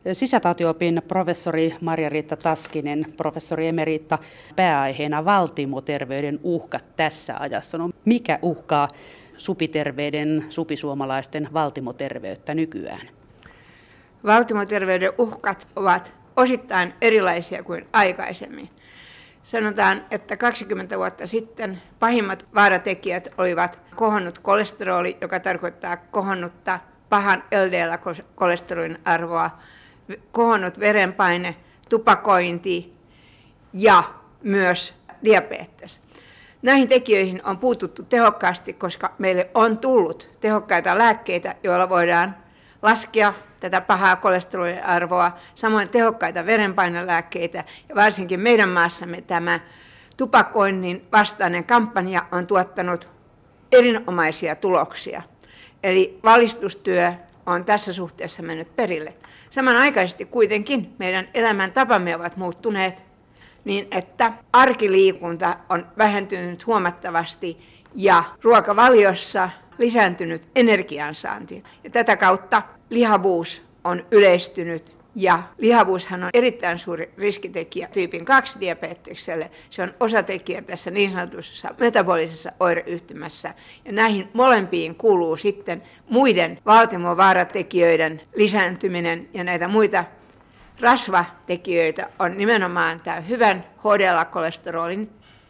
Sisätautiopin professori Marja-Riitta Taskinen, professori emerita, pääaiheena valtimoterveyden uhkat tässä ajassa. No, mikä uhkaa supiterveiden, supisuomalaisten valtimoterveyttä nykyään? Valtimoterveyden uhkat ovat osittain erilaisia kuin aikaisemmin. Sanotaan, että 20 vuotta sitten pahimmat vaaratekijät olivat kohonnut kolesteroli, joka tarkoittaa kohonnutta pahan LDL-kolesterolin arvoa, kohonnut verenpaine, tupakointi ja myös diabetes. Näihin tekijöihin on puututtu tehokkaasti, koska meille on tullut tehokkaita lääkkeitä, joilla voidaan laskea tätä pahaa kolesterolin arvoa, samoin tehokkaita verenpainelääkkeitä, ja varsinkin meidän maassamme tämä tupakoinnin vastainen kampanja on tuottanut erinomaisia tuloksia. Eli valistustyö on tässä suhteessa mennyt perille. Samanaikaisesti kuitenkin meidän elämäntapamme ovat muuttuneet niin, että arkiliikunta on vähentynyt huomattavasti ja ruokavaliossa lisääntynyt energiansaanti. Ja tätä kautta lihavuus on yleistynyt, ja lihavuushan on erittäin suuri riskitekijä tyypin 2 diabetekselle. Se on osatekijä tässä niin sanotussa metabolisessa oireyhtymässä. Ja näihin molempiin kuuluu sitten muiden valtimovaaratekijöiden lisääntyminen, ja näitä muita rasvatekijöitä on nimenomaan tämä hyvän HDL-kolesterolin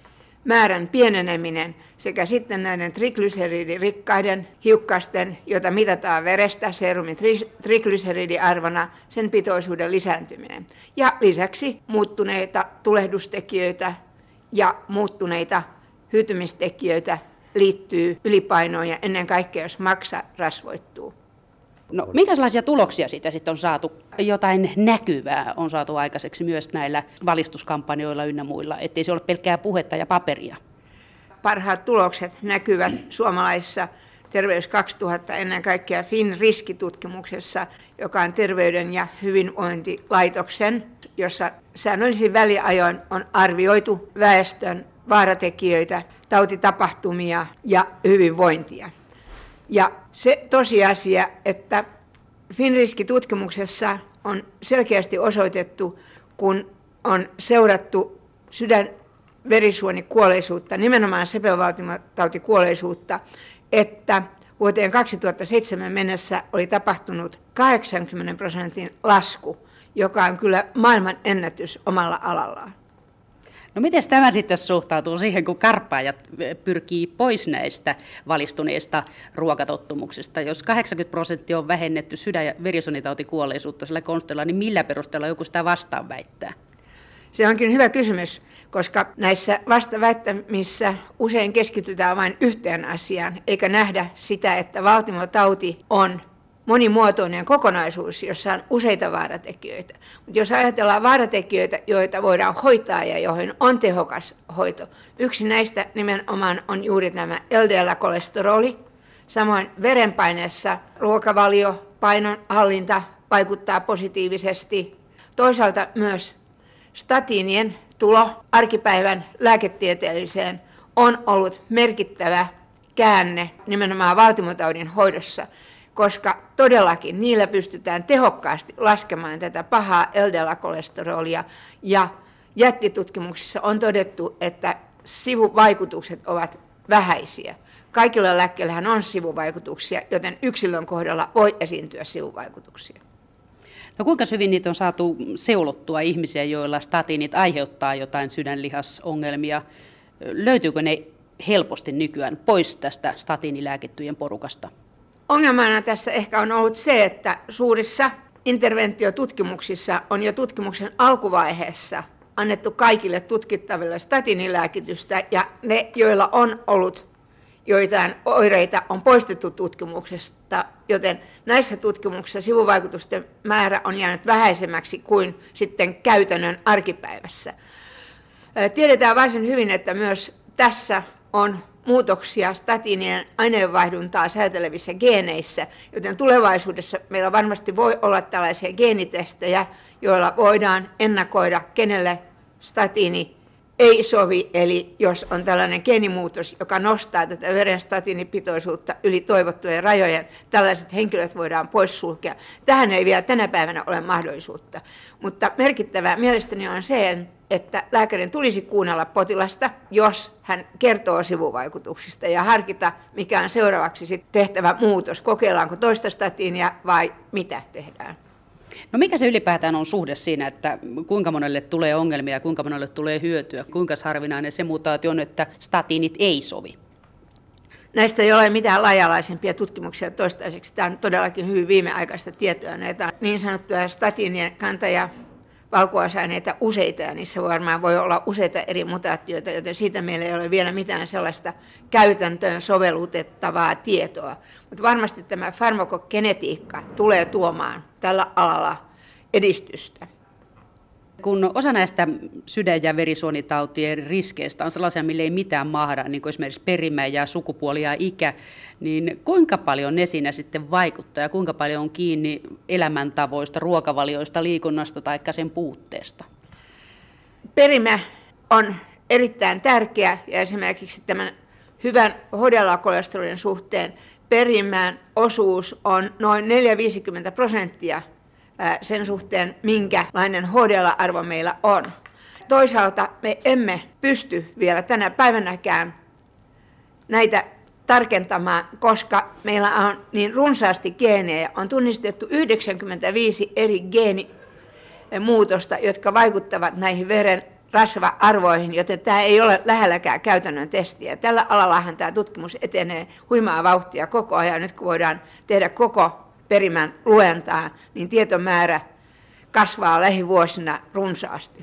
määrän pieneneminen sekä sitten näiden triglyceridirikkaiden hiukkasten, joita mitataan verestä, serumin triglyceridiarvona, sen pitoisuuden lisääntyminen. Ja lisäksi muuttuneita tulehdustekijöitä ja muuttuneita hyytymistekijöitä liittyy ylipainoon ja ennen kaikkea, jos maksa rasvoittuu. No, minkälaisia tuloksia siitä sitten on saatu? Jotain näkyvää on saatu aikaiseksi myös näillä valistuskampanjoilla ynnä muilla, ettei se ole pelkkää puhetta ja paperia. Parhaat tulokset näkyvät suomalaisessa Terveys 2000 ennen kaikkea FIN-riskitutkimuksessa, joka on Terveyden ja hyvinvointilaitoksen, jossa säännöllisin väliajoin on arvioitu väestön vaaratekijöitä, tautitapahtumia ja hyvinvointia. Ja se tosiasia, että FIN-riskitutkimuksessa on selkeästi osoitettu, kun on seurattu sydänverisuonikuolleisuutta, nimenomaan sepelvaltimotautikuolleisuutta, että vuoteen 2007 mennessä oli tapahtunut 80% lasku, joka on kyllä maailman ennätys omalla alallaan. No miten tämä sitten suhtautuu siihen, kun karppaajat pyrkii pois näistä valistuneista ruokatottumuksista? Jos 80% on vähennetty sydän- ja verisuonitautikuolleisuutta sillä konstilla, niin millä perusteella joku sitä vastaan väittää? Se onkin hyvä kysymys, koska näissä vastaväittämissä usein keskitytään vain yhteen asiaan, eikä nähdä sitä, että valtimotauti on monimuotoinen kokonaisuus, jossa on useita vaaratekijöitä. Mutta jos ajatellaan vaaratekijöitä, joita voidaan hoitaa ja joihin on tehokas hoito, yksi näistä nimenomaan on juuri tämä LDL-kolesteroli. Samoin verenpaineessa ruokavalio, painon hallinta vaikuttaa positiivisesti. Toisaalta myös statiinien tulo arkipäivän lääketieteelliseen on ollut merkittävä käänne nimenomaan valtimotaudin hoidossa, koska todellakin niillä pystytään tehokkaasti laskemaan tätä pahaa LDL-kolesterolia, ja jättitutkimuksissa on todettu, että sivuvaikutukset ovat vähäisiä. Kaikilla lääkkeillähän on sivuvaikutuksia, joten yksilön kohdalla voi esiintyä sivuvaikutuksia. No kuinka hyvin niitä on saatu seulottua ihmisiä, joilla statiinit aiheuttaa jotain sydänlihasongelmia? Löytyykö ne helposti nykyään pois tästä statiinilääkittyjen porukasta? Ongelmana tässä ehkä on ollut se, että suurissa interventiotutkimuksissa on jo tutkimuksen alkuvaiheessa annettu kaikille tutkittaville statiinilääkitystä, ja ne, joilla on ollut joitain oireita, on poistettu tutkimuksesta, joten näissä tutkimuksissa sivuvaikutusten määrä on jäänyt vähäisemmäksi kuin sitten käytännön arkipäivässä. Tiedetään varsin hyvin, että myös tässä on muutoksia statiinien aineenvaihduntaa säätelevissä geeneissä, joten tulevaisuudessa meillä varmasti voi olla tällaisia geenitestejä, joilla voidaan ennakoida, kenelle statiini ei sovi, eli jos on tällainen geenimuutos, joka nostaa tätä veren statiinipitoisuutta yli toivottujen rajojen, tällaiset henkilöt voidaan poissulkea. Tähän ei vielä tänä päivänä ole mahdollisuutta, mutta merkittävää mielestäni on se, että lääkärin tulisi kuunnella potilasta, jos hän kertoo sivuvaikutuksista ja harkita, mikä on seuraavaksi sitten tehtävä muutos. Kokeillaanko toista statiinia vai mitä tehdään? No mikä se ylipäätään on suhde siinä, että kuinka monelle tulee ongelmia ja kuinka monelle tulee hyötyä? Kuinka harvinainen se mutaatio on, että statiinit ei sovi? Näistä ei ole mitään laaja-alaisempia tutkimuksia toistaiseksi. Tämä on todellakin hyvin viimeaikaista tietoa. Näitä niin sanottuja statiinien kantaja valkuaisaineita useita, ja niissä varmaan voi olla useita eri mutaatioita, joten siitä meillä ei ole vielä mitään sellaista käytäntöön sovellutettavaa tietoa. Mutta varmasti tämä farmakogenetiikka tulee tuomaan tällä alalla edistystä. Kun osa näistä sydän- ja verisuonitautien riskeistä on sellaisia, mille ei mitään mahda, niin kuin esimerkiksi perimä ja sukupuoli ja ikä, niin kuinka paljon ne siinä sitten vaikuttaa ja kuinka paljon on kiinni elämäntavoista, ruokavalioista, liikunnasta tai sen puutteesta? Perimä on erittäin tärkeä ja esimerkiksi tämän hyvän HDL-kolesterolin suhteen perimän osuus on noin 4-50% sen suhteen, minkälainen HDL-arvo meillä on. Toisaalta me emme pysty vielä tänä päivänäkään näitä tarkentamaan, koska meillä on niin runsaasti geenejä. On tunnistettu 95 eri geenimuutosta, jotka vaikuttavat näihin veren rasva-arvoihin, joten tämä ei ole lähelläkään käytännön testiä. Tällä alallahan tämä tutkimus etenee huimaa vauhtia koko ajan. Nyt kun voidaan tehdä koko perimän luentaa, niin tietomäärä kasvaa lähivuosina runsaasti.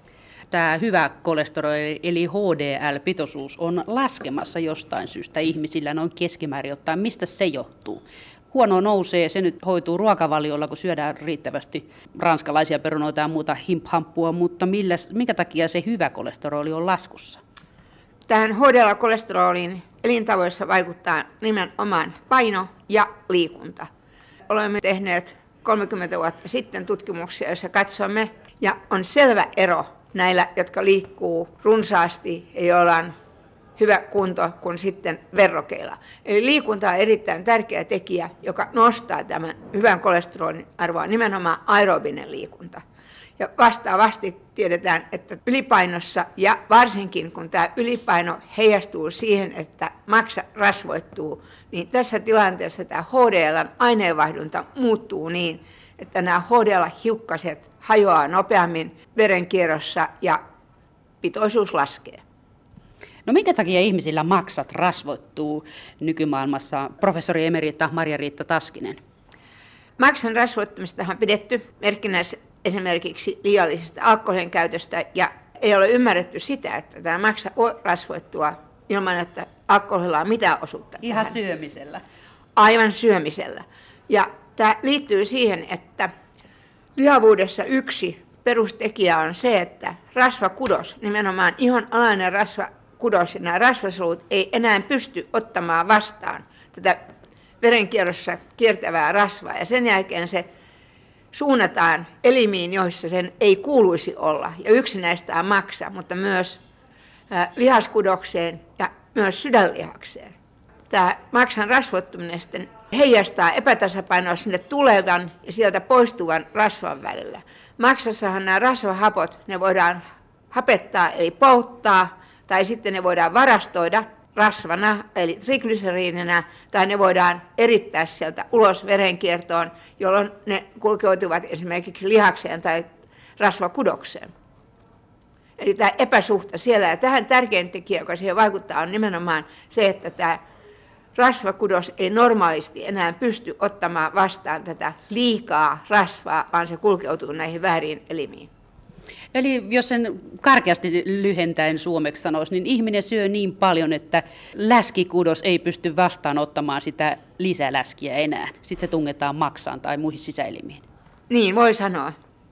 Tämä hyvä kolesteroli eli HDL-pitoisuus on laskemassa jostain syystä ihmisillä noin keskimäärin ottaen. Mistä se johtuu? Huono nousee, se nyt hoituu ruokavaliolla, kun syödään riittävästi ranskalaisia perunoita ja muuta himphamppua, mutta minkä takia se hyvä kolesteroli on laskussa? Tähän HDL-kolesteroliin elintavoissa vaikuttaa nimenomaan paino ja liikunta. Olemme tehneet 30 vuotta sitten tutkimuksia, joissa katsomme, ja on selvä ero näillä, jotka liikkuu runsaasti ja joilla on hyvä kunto, kuin sitten verrokeilla. Eli liikunta on erittäin tärkeä tekijä, joka nostaa tämän hyvän kolesterolin arvoa, nimenomaan aerobinen liikunta. Ja vastaavasti tiedetään, että ylipainossa, ja varsinkin kun tämä ylipaino heijastuu siihen, että maksa rasvoittuu, niin tässä tilanteessa tämä HDL:n aineenvaihdunta muuttuu niin, että nämä HDL-hiukkaset hajoaa nopeammin verenkierrossa ja pitoisuus laskee. No minkä takia ihmisillä maksat rasvoittuu nykymaailmassa? Professori emerita Marja-Riitta Taskinen. Maksan rasvoittumistahan on pidetty merkkinä esimerkiksi liiallisesta alkoholin käytöstä, ja ei ole ymmärretty sitä, että tämä maksa voi rasvoittua ilman, että alkoholilla on mitään osuutta. Ihan tähän. syömisellä. Aivan syömisellä. Ja tämä liittyy siihen, että lihavuudessa yksi perustekijä on se, että rasvakudos, nimenomaan ihon alainen rasvakudos ja nämä rasvasolut ei enää pysty ottamaan vastaan tätä verenkierrossa kiertävää rasvaa, ja sen jälkeen se suunnataan elimiin, joissa sen ei kuuluisi olla. Ja yksi näistä on maksa, mutta myös lihaskudokseen ja myös sydänlihakseen. Tämä maksan rasvoittuminen sitten heijastaa epätasapainoa sinne tulevan ja sieltä poistuvan rasvan välillä. Maksassahan nämä rasvahapot, ne voidaan hapettaa eli polttaa, tai sitten ne voidaan varastoida rasvana eli triglyceriininä, tai ne voidaan erittää sieltä ulos verenkiertoon, jolloin ne kulkeutuvat esimerkiksi lihakseen tai rasvakudokseen. Eli tämä epäsuhta siellä, ja tähän tärkein tekijä, joka siihen vaikuttaa, on nimenomaan se, että tämä rasvakudos ei normaalisti enää pysty ottamaan vastaan tätä liikaa rasvaa, vaan se kulkeutuu näihin vääriin elimiin. Eli jos sen karkeasti lyhentäen suomeksi sanoisi, niin ihminen syö niin paljon, että läskikudos ei pysty vastaanottamaan sitä lisäläskiä enää. Sitten se tungetaan maksaan tai muihin sisäelimiin. Niin, voi sanoa.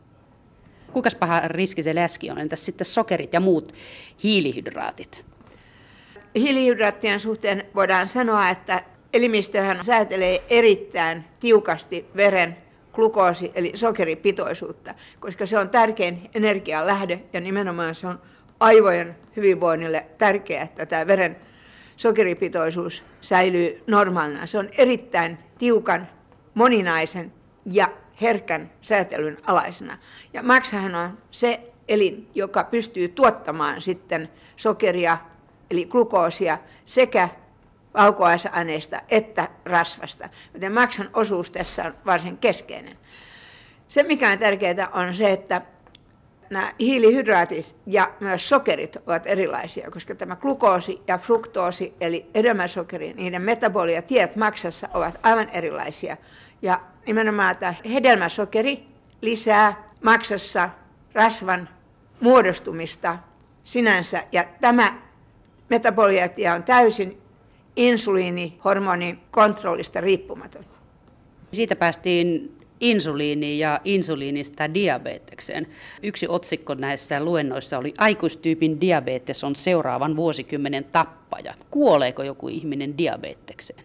Kuinka paha riski se läski on? Entäs sitten sokerit ja muut hiilihydraatit? Hiilihydraattien suhteen voidaan sanoa, että elimistöhän säätelee erittäin tiukasti veren glukoosi- eli sokeripitoisuutta, koska se on tärkein energian lähde ja nimenomaan se on aivojen hyvinvoinnille tärkeää, että tämä veren sokeripitoisuus säilyy normaalina. Se on erittäin tiukan, moninaisen ja herkän säätelyn alaisena. Ja maksahan on se elin, joka pystyy tuottamaan sitten sokeria, eli glukoosia, sekä valkuaisaineista että rasvasta. Joten maksan osuus tässä on varsin keskeinen. Se, mikä on tärkeää, on se, että nämä hiilihydraatit ja myös sokerit ovat erilaisia, koska tämä glukoosi ja fruktoosi, eli hedelmäsokeri, niiden metaboliatiet maksassa ovat aivan erilaisia. Ja nimenomaan tämä hedelmäsokeri lisää maksassa rasvan muodostumista sinänsä, ja tämä metaboliatia on täysin insuliinihormonin kontrollista riippumaton. Siitä päästiin insuliiniin ja insuliinista diabetekseen. Yksi otsikko näissä luennoissa oli "Aikuistyypin diabetes on seuraavan vuosikymmenen tappaja". Kuoleeko joku ihminen diabetekseen?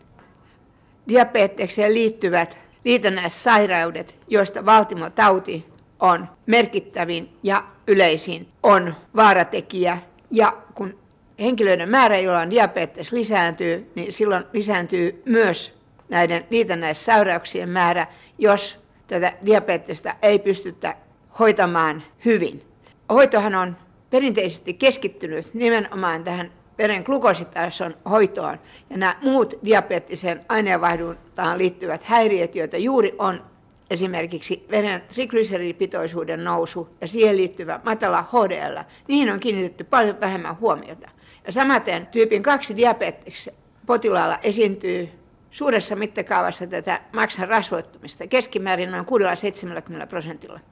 Diabetekseen liittyvät liitännäissairaudet, joista valtimotauti on merkittävin ja yleisin, on vaaratekijä. Ja kun henkilöiden määrä, joilla on diabetes, lisääntyy, niin silloin lisääntyy myös näiden liitännäissairauksien määrä, jos tätä diabetesta ei pystytä hoitamaan hyvin. Hoitohan on perinteisesti keskittynyt nimenomaan tähän veren glukoositason hoitoon, ja nämä muut diabeettiseen aineenvaihduntaan liittyvät häiriöt, joita juuri on esimerkiksi veren triglyseridipitoisuuden nousu ja siihen liittyvä matala HDL, niihin on kiinnitetty paljon vähemmän huomiota. Ja samaten tyypin 2 diabeteksen potilaalla esiintyy suuressa mittakaavassa tätä maksan rasvoittumista, keskimäärin noin 60-70%.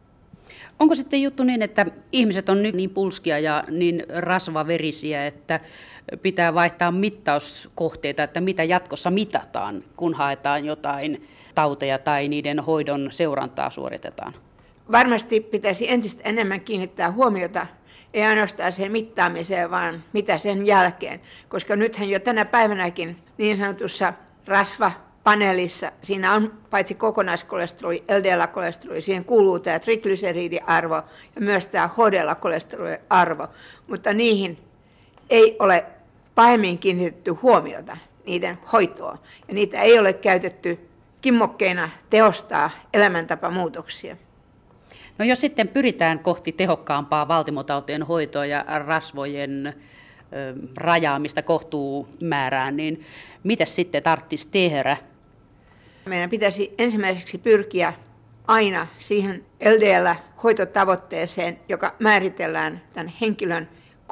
Onko sitten juttu niin, että ihmiset on nyt niin pulskia ja niin rasvaverisiä, että pitää vaihtaa mittauskohteita, että mitä jatkossa mitataan, kun haetaan jotain tauteja tai niiden hoidon seurantaa suoritetaan? Varmasti pitäisi entistä enemmän kiinnittää huomiota, ei ainoastaan siihen mittaamiseen, vaan mitä sen jälkeen. Koska nythän jo tänä päivänäkin niin sanotussa rasvapaneelissa, siinä on paitsi kokonaiskolesteroli, LDL-kolesteroli, siihen kuuluu tämä triglyceridiarvo ja myös tämä HDL-kolesteroliarvo, mutta niihin ei ole pahemmin kiinnitetty huomiota niiden hoitoon, ja niitä ei ole käytetty kimmokkeina tehostaa elämäntapamuutoksia. No jos sitten pyritään kohti tehokkaampaa valtimotautien hoitoa ja rasvojen rajaamista kohtuumäärään, niin mitä sitten tarvitsisi tehdä? Meidän pitäisi ensimmäiseksi pyrkiä aina siihen LDL-hoitotavoitteeseen, joka määritellään tämän henkilön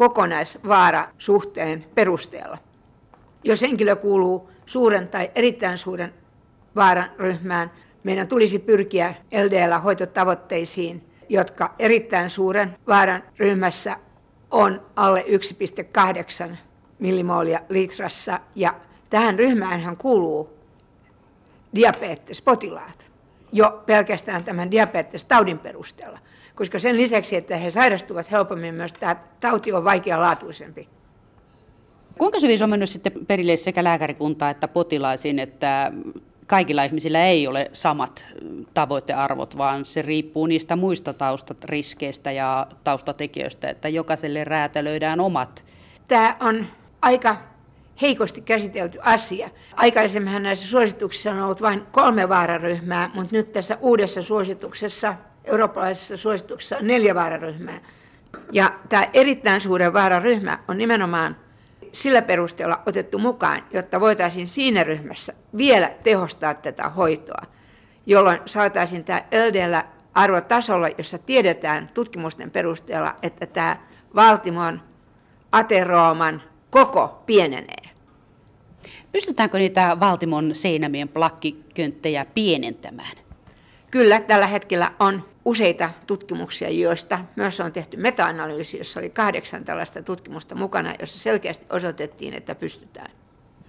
kokonaisvaarasuhteen perusteella. Jos henkilö kuuluu suuren tai erittäin suuren vaaran ryhmään, meidän tulisi pyrkiä LDL-hoitotavoitteisiin, jotka erittäin suuren vaaran ryhmässä on alle 1,8 millimoolia litrassa, ja tähän ryhmäänhän kuuluu diabetespotilaat jo pelkästään tämän diabetestaudin perusteella, koska sen lisäksi, että he sairastuvat helpommin, myös tämä tauti on vaikealaatuisempi. Kuinka hyvin on mennyt sitten perille sekä lääkärikuntaa että potilaisiin, että kaikilla ihmisillä ei ole samat tavoitearvot, vaan se riippuu niistä muista taustariskeistä ja taustatekijöistä, että jokaiselle räätälöidään omat? Tämä on aika heikosti käsitelty asia. Aikaisemminhan näissä suosituksissa on ollut vain 3 vaararyhmää, mutta nyt tässä uudessa suosituksessa, eurooppalaisessa suosituksessa on 4 vaararyhmää. Ja tämä erittäin suuren vaararyhmä on nimenomaan sillä perusteella otettu mukaan, jotta voitaisiin siinä ryhmässä vielä tehostaa tätä hoitoa, jolloin saataisiin tämä LDL-arvo tasolla, jossa tiedetään tutkimusten perusteella, että tämä valtimon aterooman koko pienenee. Pystytäänkö niitä valtimon seinämien plakkikönttejä pienentämään? Kyllä, tällä hetkellä on useita tutkimuksia, joista myös on tehty meta-analyysi, jossa oli 8 tällaista tutkimusta mukana, jossa selkeästi osoitettiin, että pystytään.